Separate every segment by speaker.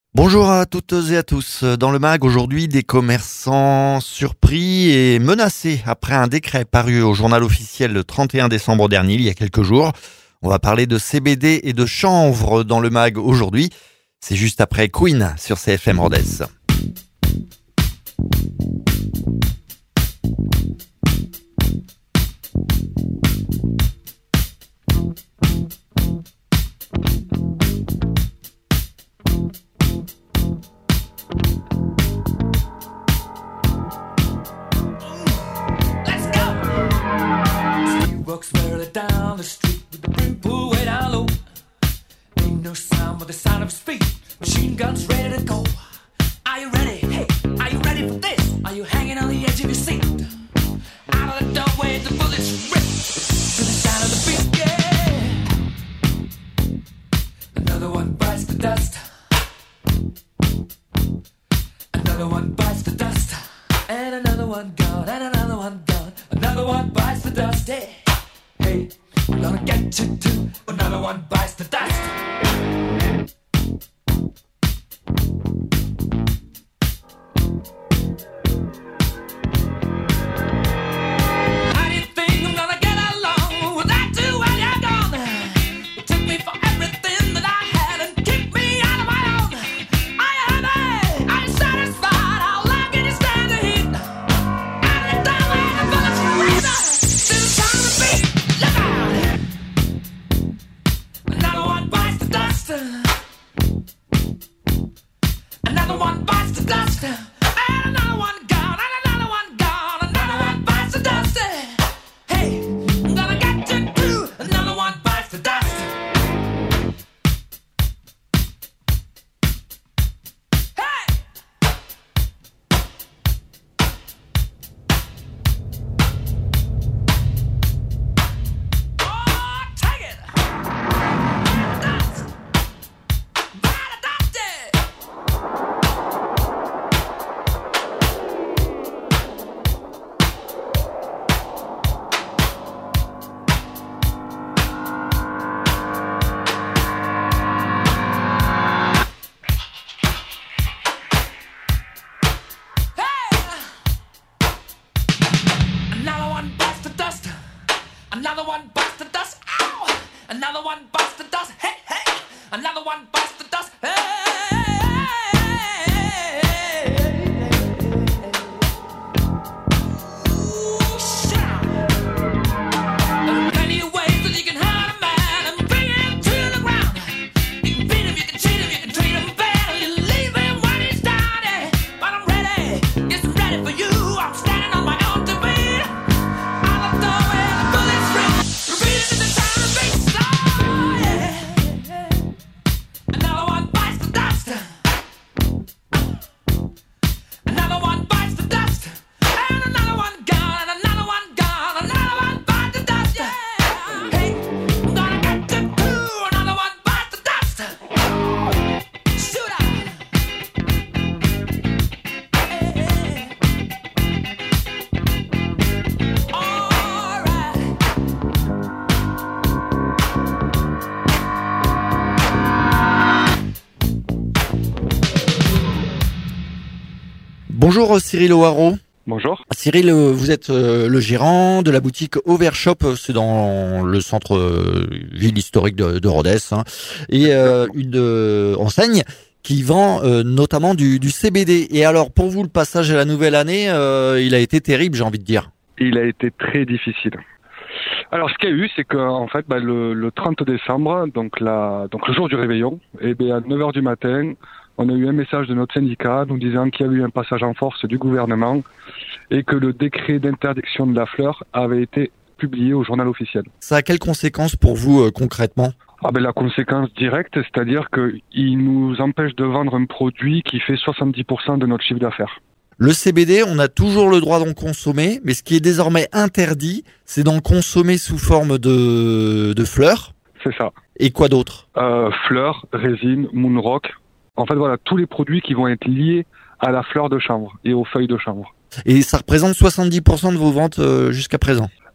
Speaker 1: Bonjour à toutes et à tous. Dans le MAG, aujourd'hui, des commerçants surpris et menacés après un décret paru au journal officiel le 31 décembre dernier, il y a quelques jours. On va parler de CBD et de chanvre dans le MAG aujourd'hui. C'est juste après Queen sur CFM Rodez.
Speaker 2: Walks merrily down the street with the brim pulled way down low. Ain't no sound but the sound of his feet. Machine guns ready to go. Are you ready? Hey, are you ready for this? Are you hanging on the edge of your seat? Out of the doorway, the bullets rip to the sound of the beat. Yeah. Another one bites the dust. Another one bites the dust. And another one gone. And another one gone. Another one bites the dust. Yeah. Hey, I'm gonna get you too. Another one bites the dust. How do you think I'm gonna get along without you while you're gone? You took me for everything that I had and kicked me out of my own. Are you happy? Are you satisfied? How long can you stand the heat? Out of the doorway, the bullets razor to the sound of the beat. Look out! Another one bites the dust. Another one bites the dust. And another one gone. And another one gone. Another one bites the dust. Hey, I'm gonna get you too. Another one bites the dust. Hey! Oh, take it! Dust! By the dust! Another one bites the dust. Another one bites the dust. Ow! Another one bites the dust. Hey, hey! Another one bites the dust. Hey! Ooh, shout! There are plenty of ways that you can hurt a man and bring him to the ground. You can beat him, you can cheat him, you can treat him bad, and you leave him when he's down. Yeah. But I'm ready, yes, I'm ready for you. I'm standing on my own two feet. Out the doorway, the bullets rip, repeating the sound of beats. Oh, yeah. Another one bites the dust. Another one bites the dust. And another one gone. And another one gone. Another one bites the dust. Yeah. Hey, I'm gonna get you too. Another one bites the dust. Shoot out. Hey. All right.
Speaker 1: Bonjour Cyril O'Haraud.
Speaker 3: Bonjour.
Speaker 1: Cyril, vous êtes le gérant de la boutique Overshop, c'est dans le centre-ville historique de Rodez, hein, et une enseigne qui vend notamment du CBD. Et alors, pour vous, le passage à la nouvelle année, il a été terrible, j'ai envie de dire.
Speaker 3: Il a été très difficile. Alors, ce qu'il y a eu, c'est qu'en fait, le 30 décembre, donc le jour du réveillon, à 9h du matin, on a eu un message de notre syndicat nous disant qu'il y a eu un passage en force du gouvernement et que le décret d'interdiction de la fleur avait été publié au journal officiel.
Speaker 1: Ça a quelles conséquences pour vous concrètement ?
Speaker 3: La conséquence directe, c'est-à-dire qu'il nous empêche de vendre un produit qui fait 70% de notre chiffre d'affaires.
Speaker 1: Le CBD, on a toujours le droit d'en consommer, mais ce qui est désormais interdit, c'est d'en consommer sous forme de fleurs.
Speaker 3: C'est ça.
Speaker 1: Et quoi d'autre ?
Speaker 3: Fleurs, résine, moonrock. En fait, voilà, tous les produits qui vont être liés à la fleur de chanvre et aux feuilles de chanvre.
Speaker 1: Et ça représente 70% de vos ventes jusqu'à présent.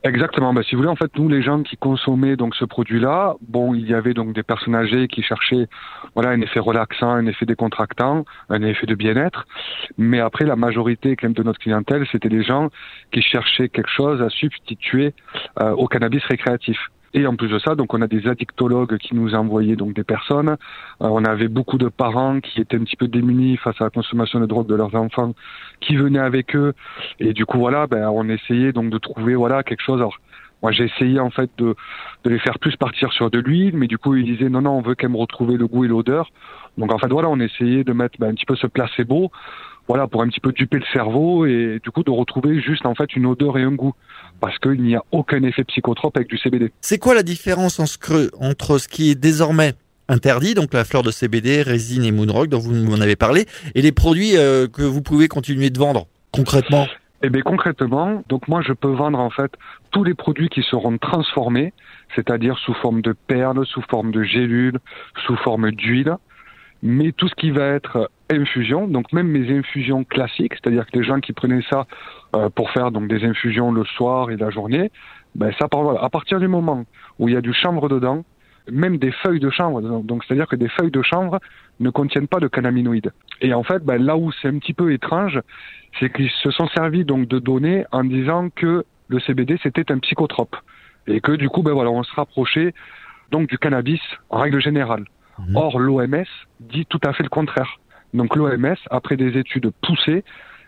Speaker 3: Exactement. Bah, si vous voulez, en fait, nous, les gens qui consommaient donc ce produit-là, bon, il y avait donc des personnes âgées qui cherchaient, voilà, un effet relaxant, un effet décontractant, un effet de bien-être. Mais après, la majorité, quand même, de notre clientèle, c'était des gens qui cherchaient quelque chose à substituer au cannabis récréatif. Et en plus de ça, donc on a des addictologues qui nous envoyaient donc des personnes. On avait beaucoup de parents qui étaient un petit peu démunis face à la consommation de drogue de leurs enfants, qui venaient avec eux. Et du coup, voilà, on essayait donc de trouver voilà quelque chose. Alors, moi, j'ai essayé en fait de les faire plus partir sur de l'huile, mais du coup, ils disaient non, on veut quand même retrouver le goût et l'odeur. Donc en fait, voilà, on essayait de mettre un petit peu ce placebo, voilà, pour un petit peu duper le cerveau et du coup de retrouver juste en fait une odeur et un goût. Parce qu'il n'y a aucun effet psychotrope avec du CBD.
Speaker 1: C'est quoi la différence entre ce qui est désormais interdit, donc la fleur de CBD, résine et moonrock dont vous m'en avez parlé, et les produits que vous pouvez continuer de vendre concrètement?
Speaker 3: Eh bien concrètement, donc moi je peux vendre en fait tous les produits qui seront transformés, c'est-à-dire sous forme de perles, sous forme de gélules, sous forme d'huile, mais tout ce qui va être infusion, donc même mes infusions classiques, c'est-à-dire que les gens qui prenaient ça pour faire donc des infusions le soir et la journée, ça à partir du moment où il y a du chanvre dedans, même des feuilles de chanvre dedans, donc c'est-à-dire que des feuilles de chanvre ne contiennent pas de cannabinoïdes. Et en fait, là où c'est un petit peu étrange, c'est qu'ils se sont servis donc de données en disant que le CBD c'était un psychotrope et que du coup on se rapprochait donc du cannabis en règle générale. Or, l'OMS dit tout à fait le contraire. Donc l'OMS, après des études poussées,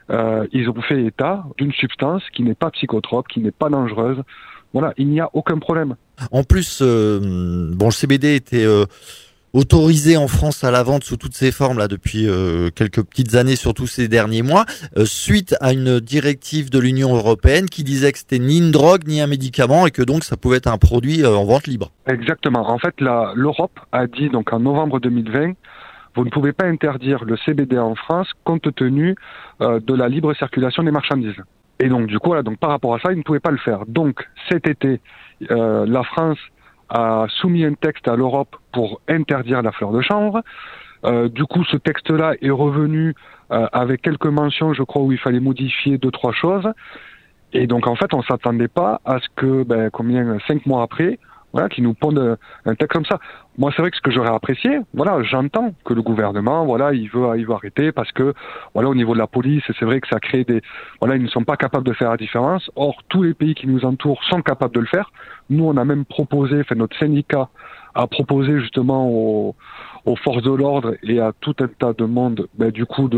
Speaker 3: ils ont fait état d'une substance qui n'est pas psychotrope, qui n'est pas dangereuse. Voilà, il n'y a aucun problème.
Speaker 1: En plus, le CBD était autorisé en France à la vente sous toutes ses formes là depuis quelques petites années, surtout ces derniers mois, suite à une directive de l'Union européenne qui disait que c'était ni une drogue ni un médicament et que donc ça pouvait être un produit en vente libre.
Speaker 3: Exactement. En fait, l'Europe a dit donc en novembre 2020, vous ne pouvez pas interdire le CBD en France compte tenu de la libre circulation des marchandises. Et donc du coup, donc par rapport à ça, ils ne pouvaient pas le faire. Donc cet été, la France a soumis un texte à l'Europe pour interdire la fleur de chanvre. Du coup, ce texte-là est revenu avec quelques mentions, je crois, où il fallait modifier 2-3 choses. Et donc, en fait, on s'attendait pas à ce que, 5 mois après, voilà, qu'ils nous pondent un texte comme ça. Moi, c'est vrai que ce que j'aurais apprécié, voilà, j'entends que le gouvernement, voilà, il veut arrêter parce que, voilà, au niveau de la police, c'est vrai que ça crée ils ne sont pas capables de faire la différence. Or, tous les pays qui nous entourent sont capables de le faire. Nous, on a même proposé, notre syndicat a proposé justement aux forces de l'ordre et à tout un tas de monde, du coup,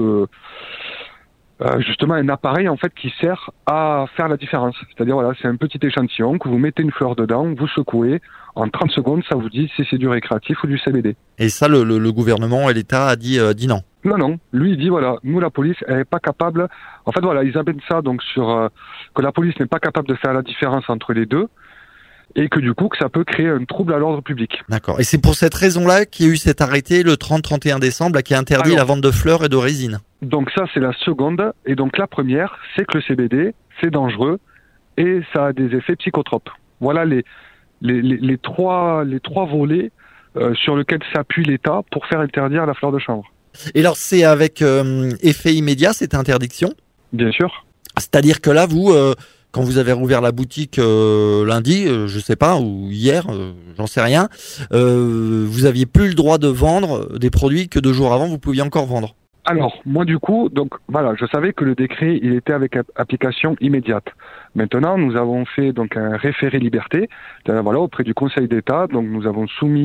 Speaker 3: justement un appareil en fait qui sert à faire la différence. C'est-à-dire c'est un petit échantillon que vous mettez une fleur dedans, vous secouez, en 30 secondes ça vous dit si c'est du récréatif ou du CBD.
Speaker 1: Et ça le gouvernement et l'État a dit non.
Speaker 3: Non, lui il dit nous la police elle est pas capable. En fait ils amènent ça donc sur que la police n'est pas capable de faire la différence entre les deux. Et que du coup, que ça peut créer un trouble à l'ordre public.
Speaker 1: D'accord. Et c'est pour cette raison-là qu'il y a eu cet arrêté le 30-31 décembre là, qui interdit la vente de fleurs et de résine.
Speaker 3: Donc ça, c'est la seconde. Et donc la première, c'est que le CBD, c'est dangereux et ça a des effets psychotropes. Voilà les trois volets sur lesquels s'appuie l'État pour faire interdire la fleur de chanvre.
Speaker 1: Et alors, c'est avec effet immédiat, cette interdiction ?
Speaker 3: Bien sûr.
Speaker 1: C'est-à-dire que là, vous... quand vous avez rouvert la boutique lundi, je sais pas, ou hier, j'en sais rien, vous aviez plus le droit de vendre des produits que 2 jours avant, vous pouviez encore vendre.
Speaker 3: Alors, moi du coup, donc voilà, je savais que le décret, il était avec application immédiate. Maintenant, nous avons fait donc un référé liberté, auprès du Conseil d'État. Donc nous avons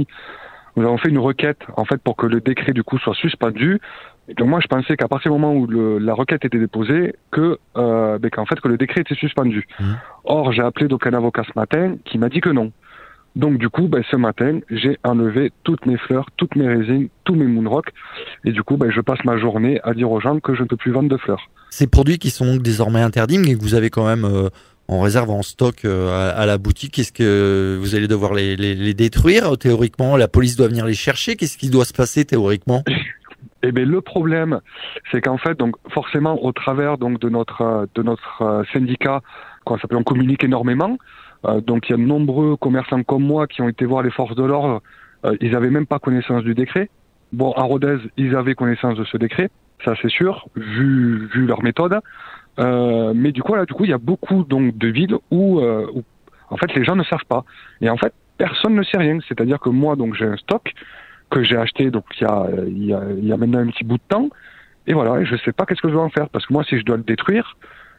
Speaker 3: fait une requête en fait pour que le décret du coup soit suspendu. Et donc moi je pensais qu'à partir du moment où la requête était déposée, qu'en fait que le décret était suspendu. Or j'ai appelé donc un avocat ce matin qui m'a dit que non. Donc du coup ce matin j'ai enlevé toutes mes fleurs, toutes mes résines, tous mes moonrock et du coup je passe ma journée à dire aux gens que je ne peux plus vendre de fleurs.
Speaker 1: Ces produits qui sont donc désormais interdits mais que vous avez quand même en réserve, en stock à la boutique, est-ce que vous allez devoir les détruire ? Théoriquement, la police doit venir les chercher. Qu'est-ce qui doit se passer théoriquement ?
Speaker 3: Eh bien, le problème, c'est qu'en fait, donc forcément, au travers donc de notre syndicat, on communique énormément. Donc, il y a de nombreux commerçants comme moi qui ont été voir les forces de l'ordre. Ils n'avaient même pas connaissance du décret. Bon, à Rodez, ils avaient connaissance de ce décret, ça c'est sûr, vu leur méthode. Mais du coup, il y a beaucoup donc de villes où En fait, les gens ne savent pas. Et en fait, personne ne sait rien. C'est-à-dire que moi, donc, j'ai un stock que j'ai acheté donc il y a maintenant un petit bout de temps. Et voilà, et je sais pas qu'est-ce que je dois en faire. Parce que moi, si je dois le détruire,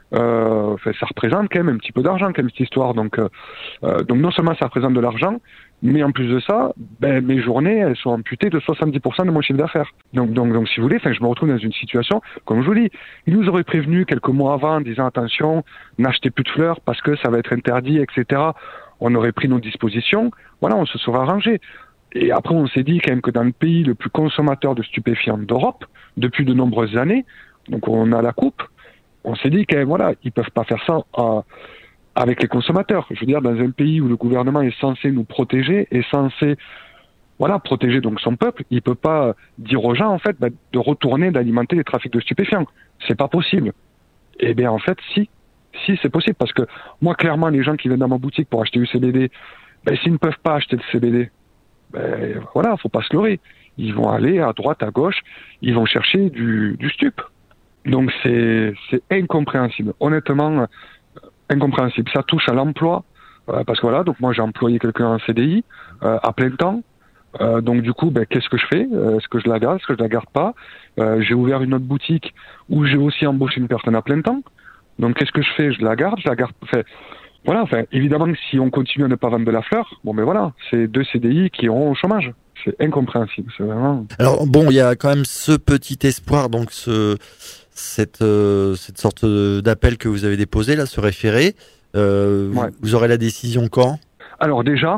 Speaker 3: ça représente quand même un petit peu d'argent, quand même, cette histoire. Donc non seulement ça représente de l'argent, mais en plus de ça, mes journées, elles sont amputées de 70% de mon chiffre d'affaires. Donc, si vous voulez, je me retrouve dans une situation, comme je vous dis, ils nous auraient prévenu quelques mois avant en disant attention, n'achetez plus de fleurs parce que ça va être interdit, etc. On aurait pris nos dispositions. Voilà, on se serait arrangé. Et après, on s'est dit quand même que dans le pays le plus consommateur de stupéfiants d'Europe, depuis de nombreuses années, donc on a la coupe, on s'est dit quand même, voilà, ils peuvent pas faire ça avec les consommateurs. Je veux dire, dans un pays où le gouvernement est censé nous protéger, est censé, voilà, protéger donc son peuple, il peut pas dire aux gens, en fait, de retourner, d'alimenter les trafics de stupéfiants. C'est pas possible. Eh bien, en fait, si, c'est possible, parce que moi, clairement, les gens qui viennent dans ma boutique pour acheter du CBD, s'ils ne peuvent pas acheter de CBD, voilà, faut pas se leurrer. Ils vont aller à droite, à gauche, ils vont chercher du stup. Donc c'est incompréhensible. Honnêtement, incompréhensible. Ça touche à l'emploi, parce que voilà, donc moi j'ai employé quelqu'un en CDI à plein temps. Donc du coup, qu'est-ce que je fais? Est-ce que je la garde? Est-ce que je la garde pas? J'ai ouvert une autre boutique où j'ai aussi embauché une personne à plein temps. Donc qu'est-ce que je fais? Je la garde? Voilà, évidemment que si on continue à ne pas vendre de la fleur, voilà, c'est 2 CDI qui auront au chômage. C'est incompréhensible, c'est vraiment...
Speaker 1: Alors bon, il y a quand même ce petit espoir, donc cette sorte d'appel que vous avez déposé, là, ce référé.
Speaker 3: Ouais.
Speaker 1: Vous aurez la décision quand?
Speaker 3: Alors déjà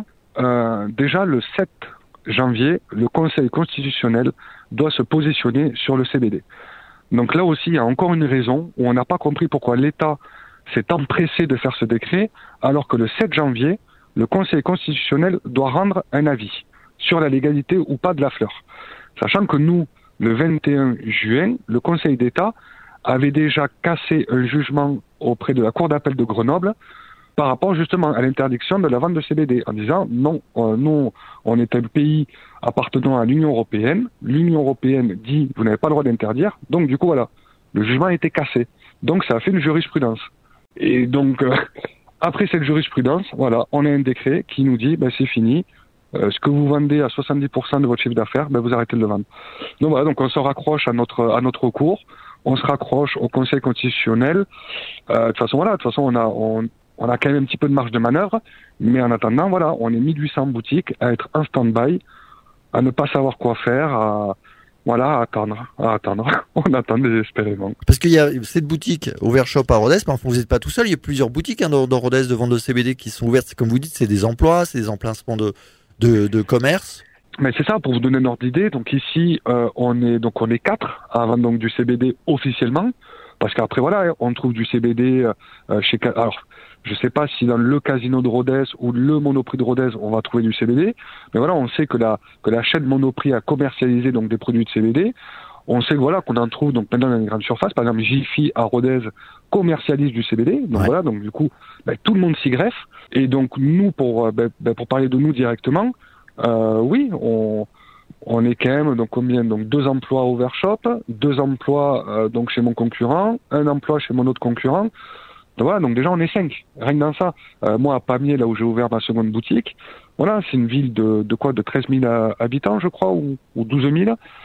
Speaker 3: le 7 janvier, le Conseil constitutionnel doit se positionner sur le CBD. Donc là aussi, il y a encore une raison où on n'a pas compris pourquoi l'État s'est empressé de faire ce décret, alors que le 7 janvier, le Conseil constitutionnel doit rendre un avis sur la légalité ou pas de la fleur. Sachant que nous, le 21 juin, le Conseil d'État avait déjà cassé un jugement auprès de la Cour d'appel de Grenoble par rapport justement à l'interdiction de la vente de CBD, en disant non, nous, on est un pays appartenant à l'Union européenne. L'Union européenne dit vous n'avez pas le droit d'interdire, donc du coup voilà, le jugement a été cassé. Donc ça a fait une jurisprudence. Et donc après cette jurisprudence, voilà, on a un décret qui nous dit c'est fini. Ce que vous vendez à 70% de votre chiffre d'affaires, vous arrêtez de le vendre. Donc voilà, donc on se raccroche à notre recours, on se raccroche au Conseil constitutionnel. De toute façon, on a quand même un petit peu de marge de manœuvre, mais en attendant, voilà, on est 1800 boutiques à être en stand-by, à ne pas savoir quoi faire, à attendre. On attend désespérément.
Speaker 1: Parce qu'il y a cette boutique Overshop à Rodez, mais enfin, vous n'êtes pas tout seul, il y a plusieurs boutiques dans Rodez de vente de CBD qui sont ouvertes. Comme vous dites, c'est des emplois, c'est des emplacements de commerce.
Speaker 3: Mais c'est ça, pour vous donner un ordre d'idée. Donc ici, on est 4 à vendre donc du CBD officiellement, parce qu'après voilà, on trouve du CBD chez. Alors, je sais pas si dans le casino de Rodez ou le Monoprix de Rodez, on va trouver du CBD, mais voilà, on sait que la chaîne Monoprix a commercialisé donc des produits de CBD. On sait que voilà qu'on en trouve donc maintenant dans les grandes surfaces. Par exemple, Jiffy à Rodez commercialise du CBD. Donc voilà, donc du coup, tout le monde s'y greffe. Et donc nous, pour parler de nous directement, oui, on est quand même donc combien? Donc 2 emplois à Overshop, 2 emplois donc chez mon concurrent, 1 emploi chez mon autre concurrent. Donc voilà, donc déjà on est 5. Rien que dans ça. Moi à Pamiers, là où j'ai ouvert ma seconde boutique, voilà, c'est une ville de 13 000 habitants, je crois, ou 12 000.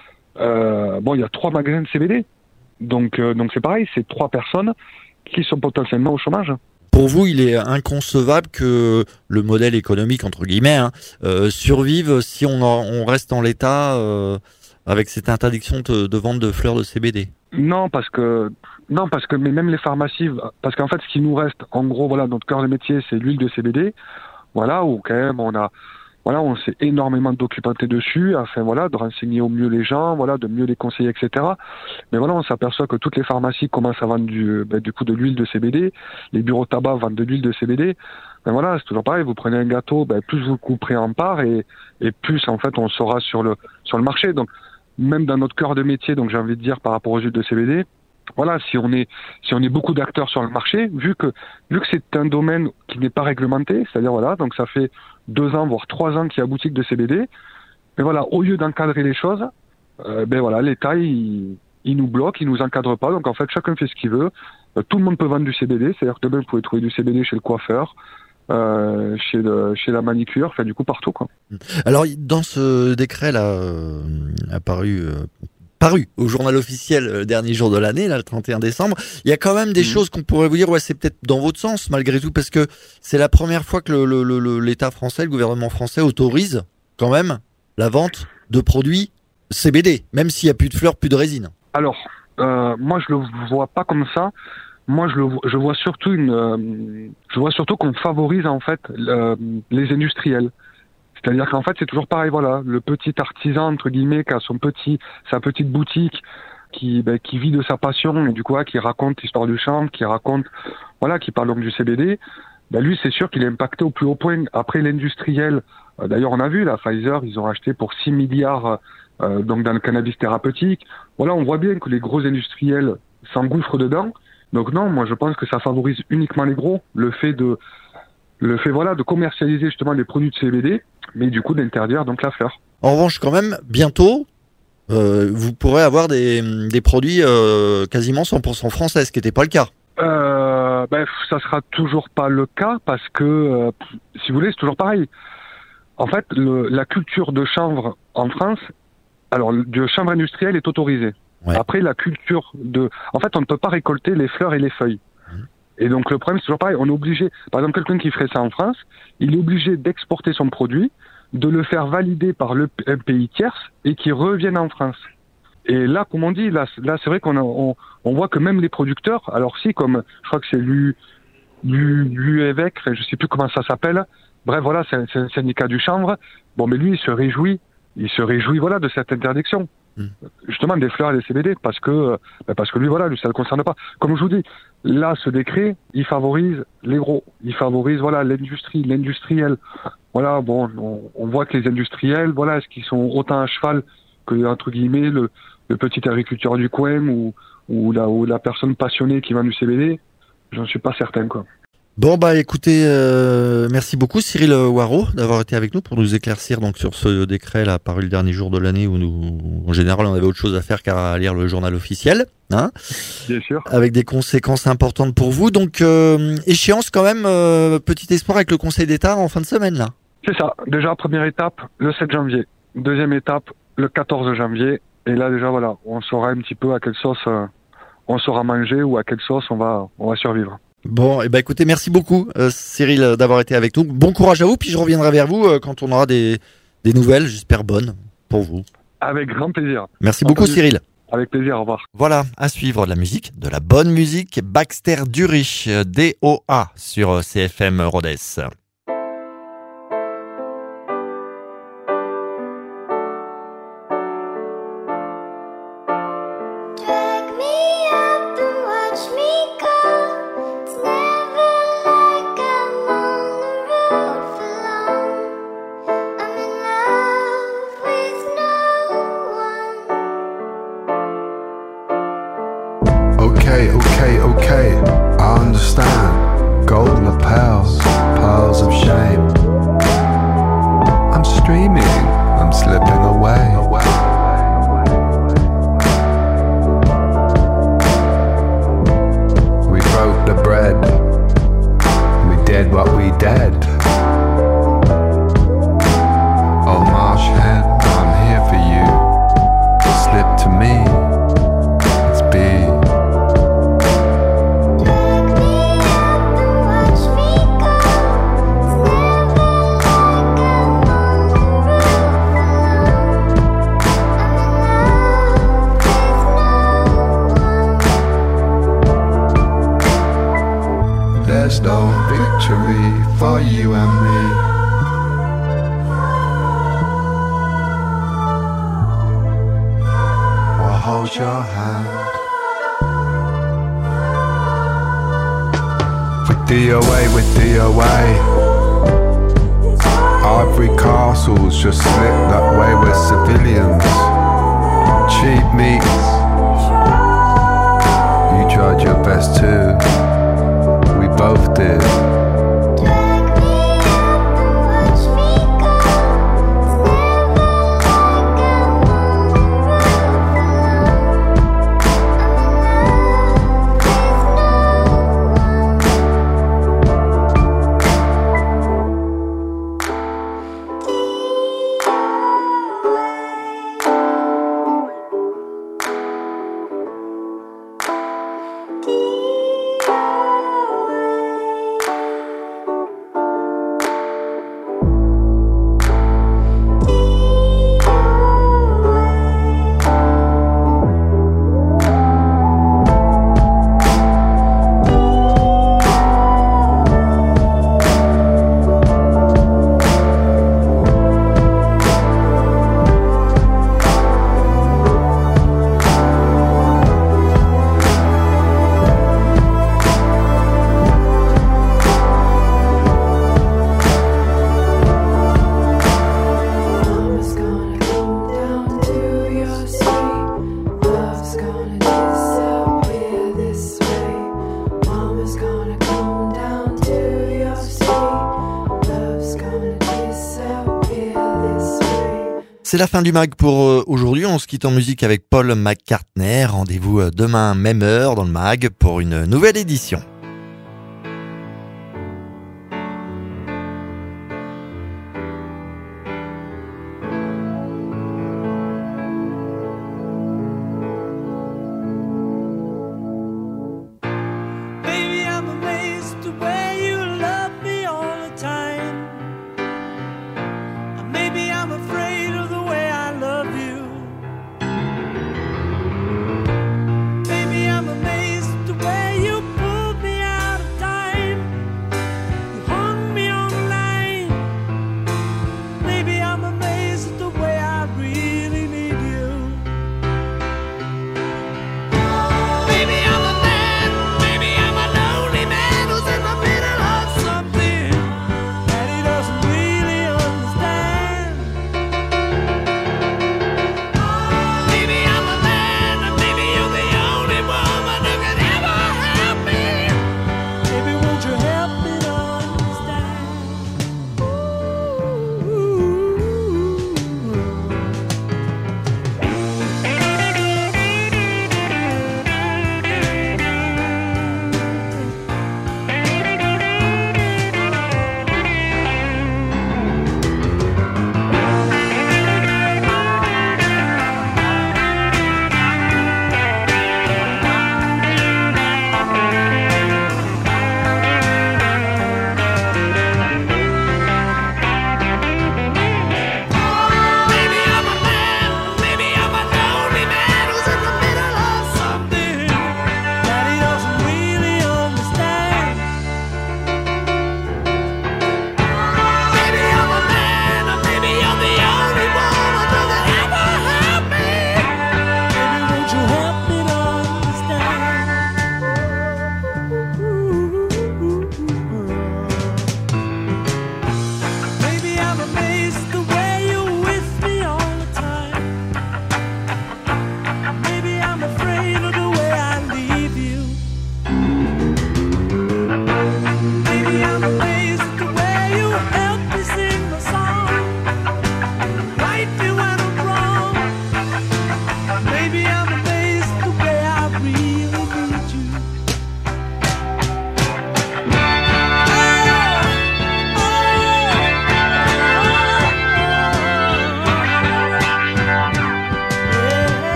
Speaker 3: Il y a 3 magasins de CBD. Donc c'est pareil, c'est 3 personnes qui sont potentiellement au chômage.
Speaker 1: Pour vous, il est inconcevable que le modèle économique, entre guillemets, survive si on reste en l'état avec cette interdiction de vente de fleurs de CBD.
Speaker 3: Non, parce que mais même les pharmacies, parce qu'en fait, ce qui nous reste, en gros, voilà, notre cœur de métier, c'est l'huile de CBD. Voilà, où quand même on s'est énormément documenté dessus, afin voilà, de renseigner au mieux les gens, voilà, de mieux les conseiller, etc. Mais voilà, on s'aperçoit que toutes les pharmacies commencent à vendre du coup de l'huile de CBD, les bureaux de tabac vendent de l'huile de CBD. Ben voilà, c'est toujours pareil, vous prenez un gâteau, plus vous couperez en part et plus en fait on sera sur le marché. Donc même dans notre cœur de métier, donc j'ai envie de dire par rapport aux huiles de CBD, voilà, si on est beaucoup d'acteurs sur le marché, vu que c'est un domaine qui n'est pas réglementé, c'est-à-dire voilà, donc ça fait 2 ans voire 3 ans qu'il y a boutique de CBD, mais voilà, au lieu d'encadrer les choses, voilà, l'État il nous bloque, il nous encadre pas, donc en fait chacun fait ce qu'il veut. Tout le monde peut vendre du CBD, c'est-à-dire que demain vous pouvez trouver du CBD chez le coiffeur, chez la manicure, enfin du coup partout quoi.
Speaker 1: Alors, dans ce décret là paru au journal officiel dernier jour de l'année, là, le 31 décembre, il y a quand même des choses qu'on pourrait vous dire, ouais, c'est peut-être dans votre sens malgré tout, parce que c'est la première fois que l'État français, le gouvernement français autorise quand même la vente de produits CBD, même s'il n'y a plus de fleurs, plus de résine.
Speaker 3: Alors, moi je le vois pas comme ça. Moi je vois surtout qu'on favorise en fait les industriels. C'est-à-dire qu'en fait, c'est toujours pareil, voilà, le petit artisan, entre guillemets, qui a sa petite boutique, qui vit de sa passion, et du coup, qui raconte l'histoire du chanvre, qui parle donc du CBD, lui, c'est sûr qu'il est impacté au plus haut point. Après, l'industriel, d'ailleurs, on a vu, la Pfizer, ils ont acheté pour 6 milliards, donc dans le cannabis thérapeutique. Voilà, on voit bien que les gros industriels s'engouffrent dedans. Donc non, moi, je pense que ça favorise uniquement les gros, le fait de commercialiser justement les produits de CBD, mais du coup d'interdire donc la fleur.
Speaker 1: En revanche, quand même, bientôt, vous pourrez avoir des produits quasiment 100% français, ce qui n'était pas le cas.
Speaker 3: Ça sera toujours pas le cas parce que, si vous voulez, c'est toujours pareil. En fait, la culture de chanvre en France, alors du chanvre industriel est autorisé. Ouais. Après, la culture en fait, on ne peut pas récolter les fleurs et les feuilles. Et donc le problème, c'est toujours pareil, on est obligé, par exemple quelqu'un qui ferait ça en France, il est obligé d'exporter son produit, de le faire valider par un pays tierce et qu'il revienne en France. Et là, comme on dit, là c'est vrai qu'on voit que même les producteurs, alors si, comme je crois que c'est l'UEVEC, je sais plus comment ça s'appelle, bref voilà, c'est un syndicat du chanvre, bon mais lui il se réjouit voilà de cette interdiction. Justement des fleurs et des CBD parce que lui voilà, lui ça le concerne pas. Comme je vous dis, là ce décret, il favorise les gros, il favorise voilà l'industriel. Voilà, bon, on voit que les industriels, voilà, est-ce qu'ils sont autant à cheval que entre guillemets le petit agriculteur du coin ou la personne passionnée qui vend du CBD, j'en suis pas certain quoi.
Speaker 1: Bon écoutez, merci beaucoup Cyril Waro d'avoir été avec nous pour nous éclaircir donc sur ce décret là paru le dernier jour de l'année où nous en général on avait autre chose à faire qu'à lire le journal officiel, hein.
Speaker 3: Bien sûr.
Speaker 1: Avec des conséquences importantes pour vous. Donc échéance quand même, petit espoir avec le Conseil d'État en fin de semaine là.
Speaker 3: C'est ça. Déjà première étape le 7 janvier, deuxième étape le 14 janvier et là déjà voilà, on saura un petit peu à quelle sauce on saura manger ou à quelle sauce on va survivre.
Speaker 1: Bon, écoutez, merci beaucoup Cyril d'avoir été avec nous. Bon courage à vous, puis je reviendrai vers vous quand on aura des nouvelles, j'espère bonnes pour vous.
Speaker 3: Avec grand plaisir.
Speaker 1: Merci beaucoup Cyril.
Speaker 3: Avec plaisir, au revoir.
Speaker 1: Voilà, à suivre de la musique, de la bonne musique, Baxter Dury, DOA sur CFM Rhodes.
Speaker 4: Okay, I understand. Golden lapels, piles of shame. I'm streaming, I'm slipping away. We broke the bread, we did what we did. Oh marsh hen, I'm here for you. Slip to me, it's big. There's no victory for you and me. I'll hold your hand. With DOA. Ivory castles just slip that way with civilians. Cheap meats. You tried your best too. We both did.
Speaker 1: C'est la fin du mag pour aujourd'hui. On se quitte en musique avec Paul McCartney. Rendez-vous demain, même heure dans le mag pour une nouvelle édition.